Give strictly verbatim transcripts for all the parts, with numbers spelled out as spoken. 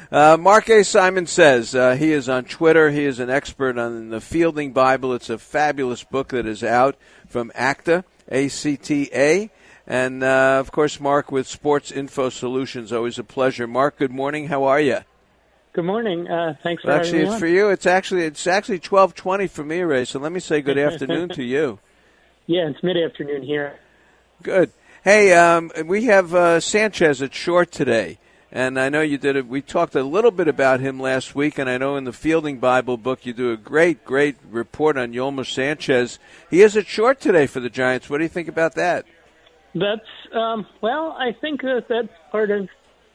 Uh, Mark A. Simon says uh, he is on Twitter. He is an expert on the Fielding Bible. It's a fabulous book that is out from ACTA, A C T A. And, uh, of course, Mark with Sports Info Solutions. Always a pleasure. Mark, good morning. How are you? Good morning. Uh, thanks for well, having actually, me it's on. for you. It's actually it's actually twelve twenty for me, Ray. So let me say good afternoon to you. Yeah, it's mid-afternoon here. Good. Hey, um, we have uh, Sanchez at short today. And I know you did it. We talked a little bit about him last week, and I know in the Fielding Bible book you do a great, great report on Yolmer Sanchez. He is at short today for the Giants. What do you think about that? That's, um, well, I think that that's part of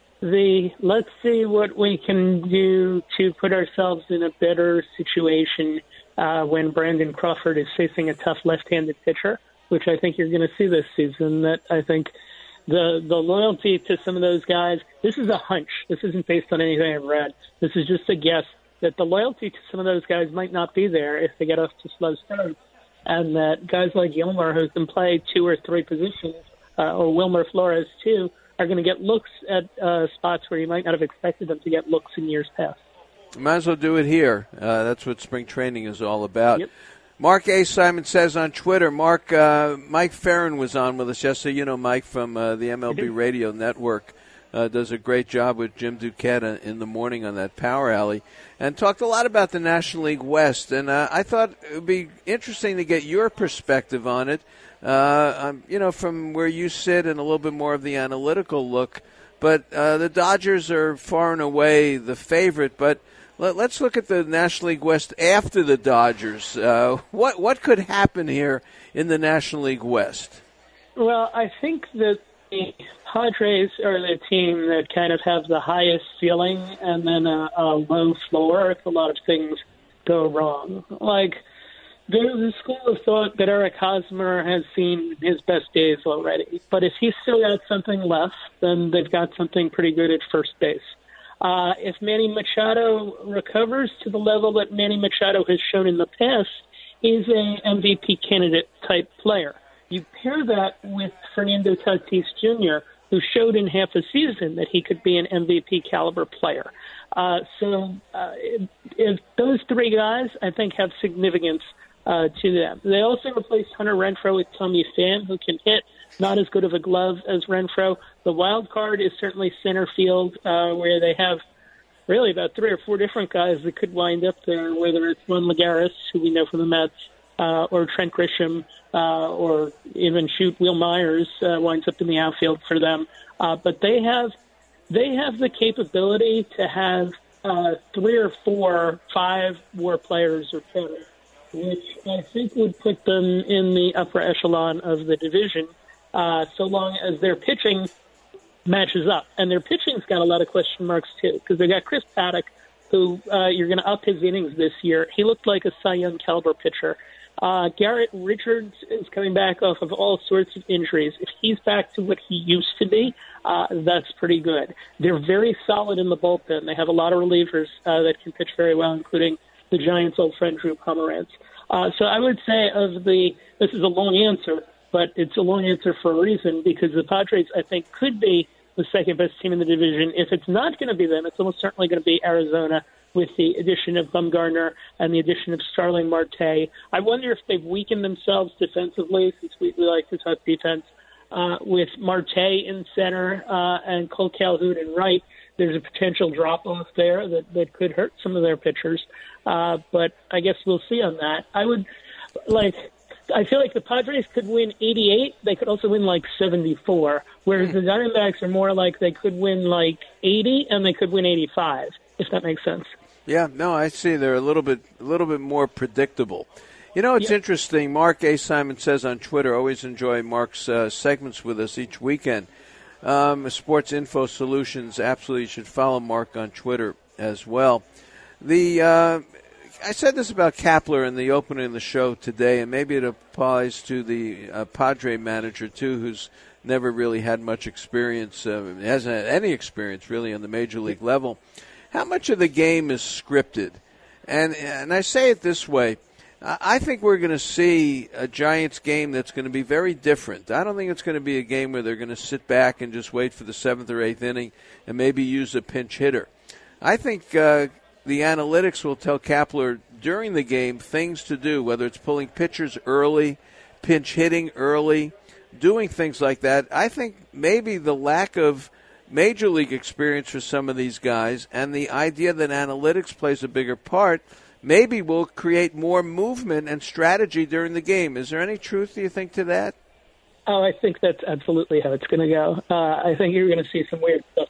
the let's see what we can do to put ourselves in a better situation uh, when Brandon Crawford is facing a tough left-handed pitcher, which I think you're going to see this season. That I think the the loyalty to some of those guys, this is a hunch. This isn't based on anything I've read. This is just a guess that the loyalty to some of those guys might not be there if they get off to slow starts, and that guys like Yolmer, who can play two or three positions, uh, or Wilmer Flores too, are going to get looks at uh, spots where you might not have expected them to get looks in years past. Might as well do it here. Uh, that's what spring training is all about. Yep. Mark A. Simon says on Twitter, Mark, uh, Mike Ferrin was on with us yesterday. You know Mike from uh, the M L B Radio Network. Uh, does a great job with Jim Duquette in the morning on that Power Alley, and talked a lot about the National League West. And uh, I thought it would be interesting to get your perspective on it, uh, um, you know, from where you sit and a little bit more of the analytical look. But uh, the Dodgers are far and away the favorite, but let's look at the National League West after the Dodgers. Uh, what what could happen here in the National League West? Well, I think that the Padres are the team that kind of have the highest ceiling and then a, a low floor if a lot of things go wrong. Like, there's a school of thought that Eric Hosmer has seen his best days already. But if he's still got something left, then they've got something pretty good at first base. Uh, if Manny Machado recovers to the level that Manny Machado has shown in the past, he's a M V P candidate type player. You pair that with Fernando Tatis Junior, who showed in half a season that he could be an M V P caliber player. Uh, so uh, if, if those three guys, I think, have significance uh, to them. They also replaced Hunter Renfroe with Tommy Pham, who can hit. Not as good of a glove as Renfroe. The wild card is certainly center field, uh, where they have really about three or four different guys that could wind up there, whether it's Juan Lagares, who we know from the Mets, uh, or Trent Grisham, uh, or even shoot Will Myers uh, winds up in the outfield for them. Uh, but they have they have the capability to have uh, three or four, five more players or better, which I think would put them in the upper echelon of the division. Uh, so long as their pitching matches up. And their pitching's got a lot of question marks, too, because they got Chris Paddock, who uh, you're going to up his innings this year. He looked like a Cy Young caliber pitcher. Uh, Garrett Richards is coming back off of all sorts of injuries. If he's back to what he used to be, uh, that's pretty good. They're very solid in the bullpen. They have a lot of relievers uh, that can pitch very well, including the Giants' old friend Drew Pomeranz. Uh, so I would say of the – this is a long answer, but it's a long answer for a reason, because the Padres, I think, could be the second-best team in the division. If it's not going to be them, it's almost certainly going to be Arizona with the addition of Bumgarner and the addition of Starling Marte. I wonder if they've weakened themselves defensively, since we, we like to talk defense, uh, with Marte in center uh, and Cole Calhoun in right. There's a potential drop-off there that, that could hurt some of their pitchers. Uh, but I guess we'll see on that. I would, like... I feel like the Padres could win eighty-eight. They could also win like seventy-four, whereas the Diamondbacks are more like they could win like eighty and they could win eighty-five, if that makes sense. Yeah, no, I see. They're a little bit, a little bit more predictable. You know, it's yeah. interesting. Mark A. Simon says on Twitter, always enjoy Mark's uh, segments with us each weekend. Um, Sports Info Solutions, absolutely should follow Mark on Twitter as well. The uh, I said this about Kapler in the opening of the show today, and maybe it applies to the uh, Padre manager, too, who's never really had much experience, uh, hasn't had any experience, really, on the major league level. How much of the game is scripted? And, and I say it this way. I think we're going to see a Giants game that's going to be very different. I don't think it's going to be a game where they're going to sit back and just wait for the seventh or eighth inning and maybe use a pinch hitter. I think uh, the analytics will tell Kapler during the game things to do, whether it's pulling pitchers early, pinch hitting early, doing things like that. I think maybe the lack of major league experience for some of these guys and the idea that analytics plays a bigger part maybe will create more movement and strategy during the game. Is there any truth, do you think, to that? Oh, I think that's absolutely how it's going to go. Uh, I think you're going to see some weird stuff,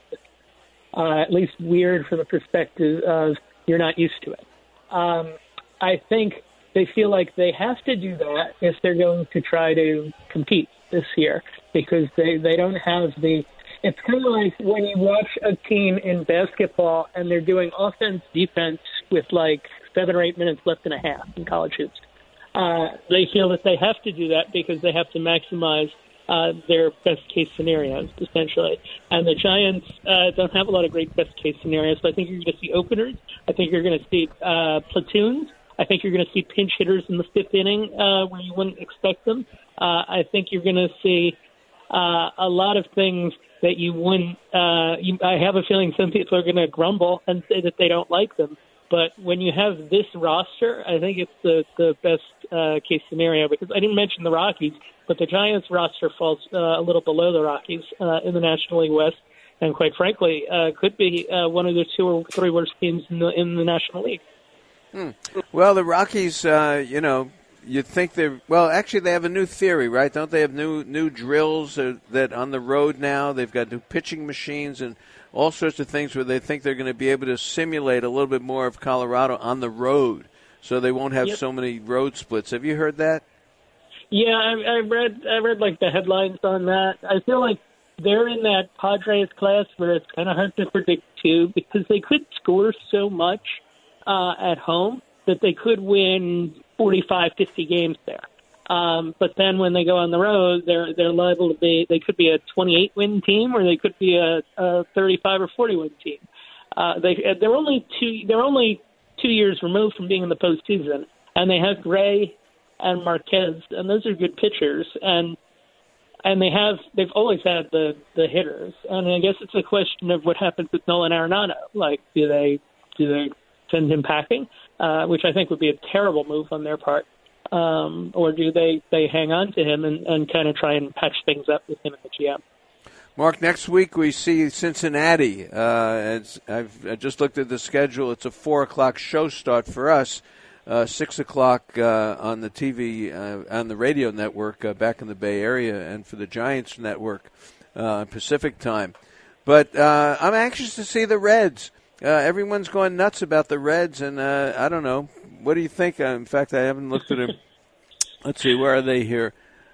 uh, at least weird from the perspective of you're not used to it. Um, I think they feel like they have to do that if they're going to try to compete this year, because they, they don't have the – it's kind of like when you watch a team in basketball and they're doing offense, defense with like seven or eight minutes left and a half in college hoops. Uh, they feel that they have to do that because they have to maximize uh, their best-case scenarios, essentially. And the Giants uh, don't have a lot of great best-case scenarios, so I think you're going to see openers. I think you're going to see uh, platoons. I think you're going to see pinch hitters in the fifth inning uh, where you wouldn't expect them. Uh, I think you're going to see uh, a lot of things that you wouldn't uh, – you, I have a feeling some people are going to grumble and say that they don't like them. But when you have this roster, I think it's the, the best uh, case scenario, because I didn't mention the Rockies, but the Giants roster falls uh, a little below the Rockies uh, in the National League West, and quite frankly, uh, could be uh, one of the two or three worst teams in the, in the National League. Hmm. Well, the Rockies, uh, you know, you'd think they're – well, actually they have a new theory, right? Don't they have new new drills uh, that on the road now? They've got new pitching machines and – all sorts of things where they think they're going to be able to simulate a little bit more of Colorado on the road, so they won't have yep. so many road splits. Have you heard that? Yeah, I, I read I read like the headlines on that. I feel like they're in that Padres class where it's kind of hard to predict too, because they could score so much uh, at home that they could win forty-five, fifty games there. Um, but then when they go on the road, they're they're liable to be. They could be a twenty-eight win team, or they could be a, a thirty-five or forty win team. Uh, they they're only two. They're only two years removed from being in the postseason, and they have Gray and Marquez, and those are good pitchers. And and they have they've always had the the hitters. And I guess it's a question of what happens with Nolan Arenado. Like, do they do they send him packing, uh, which I think would be a terrible move on their part. Um, or do they, they hang on to him and, and kind of try and patch things up with him and the G M? Mark, next week we see Cincinnati. Uh, it's, I've I just looked at the schedule. It's a four o'clock show start for us, uh, six o'clock uh, on the T V, uh, on the radio network uh, back in the Bay Area, and for the Giants network, uh, Pacific time. But uh, I'm anxious to see the Reds. Uh, everyone's going nuts about the Reds, and uh, I don't know. What do you think? Uh, in fact, I haven't looked at them. Let's see, where are they here?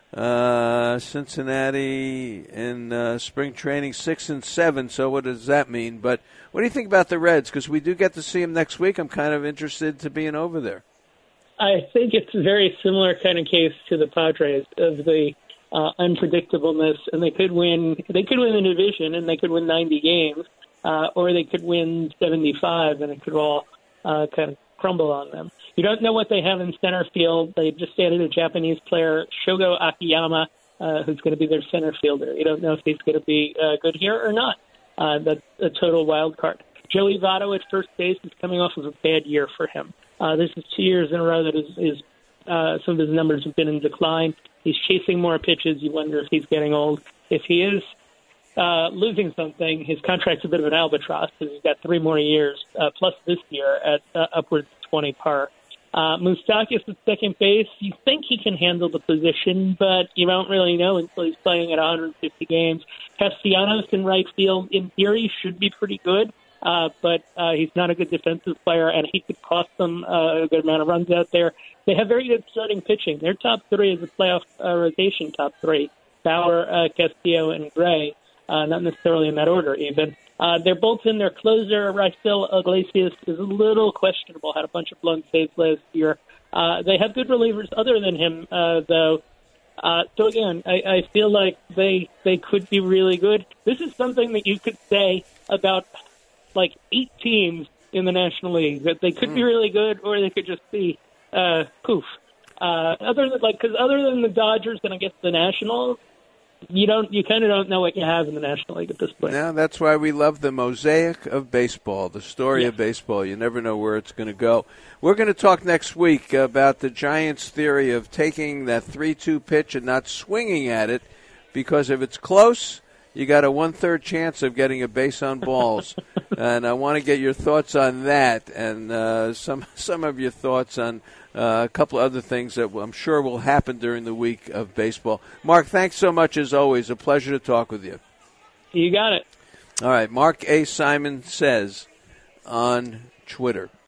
Uh, Cincinnati in uh, spring training, six and seven. So what does that mean? But what do you think about the Reds? Because we do get to see them next week. I'm kind of interested to being over there. I think it's a very similar kind of case to the Padres of the uh, unpredictableness, and they could win. They could win the division, and they could win ninety games, uh, or they could win seventy-five, and it could all uh, kind of crumble on them. You don't know what they have in center field. They just added a Japanese player, Shogo Akiyama, uh, who's going to be their center fielder. You don't know if he's going to be uh, good here or not. Uh, that's a total wild card. Joey Votto at first base is coming off of a bad year for him. Uh, this is two years in a row that his, his, uh, some of his numbers have been in decline. He's chasing more pitches. You wonder if he's getting old. If he is uh, losing something, his contract's a bit of an albatross because he's got three more years, uh, plus this year at uh, upwards of twenty par. Uh, Moustakas at second base, you think he can handle the position, but you don't really know until he's playing at one hundred fifty games. Castellanos in right field, in theory, should be pretty good, uh, but uh, he's not a good defensive player, and he could cost them uh, a good amount of runs out there. They have very good starting pitching. Their top three is a playoff uh, rotation top three, Bauer, uh, Castillo, and Gray, uh, not necessarily in that order even. Uh, they're both in their closer. Rafael Iglesias is a little questionable, had a bunch of blown saves last year. Uh, they have good relievers other than him, uh, though. Uh, so, again, I, I feel like they they could be really good. This is something that you could say about, like, eight teams in the National League, that they could mm. be really good or they could just be uh, poof. Uh, other than, like, because other than the Dodgers and, I guess, the Nationals, you don't, you kind of don't know what you have in the National League at this point. Now that's why we love the mosaic of baseball, the story yeah. of baseball. You never know where it's going to go. We're going to talk next week about the Giants' theory of taking that three two pitch and not swinging at it, because if it's close, you got a one-third chance of getting a base on balls. And I want to get your thoughts on that, and uh, some some of your thoughts on uh, a couple of other things that I'm sure will happen during the week of baseball. Mark, thanks so much as always. A pleasure to talk with you. You got it. All right, Mark A. Simon Says on Twitter.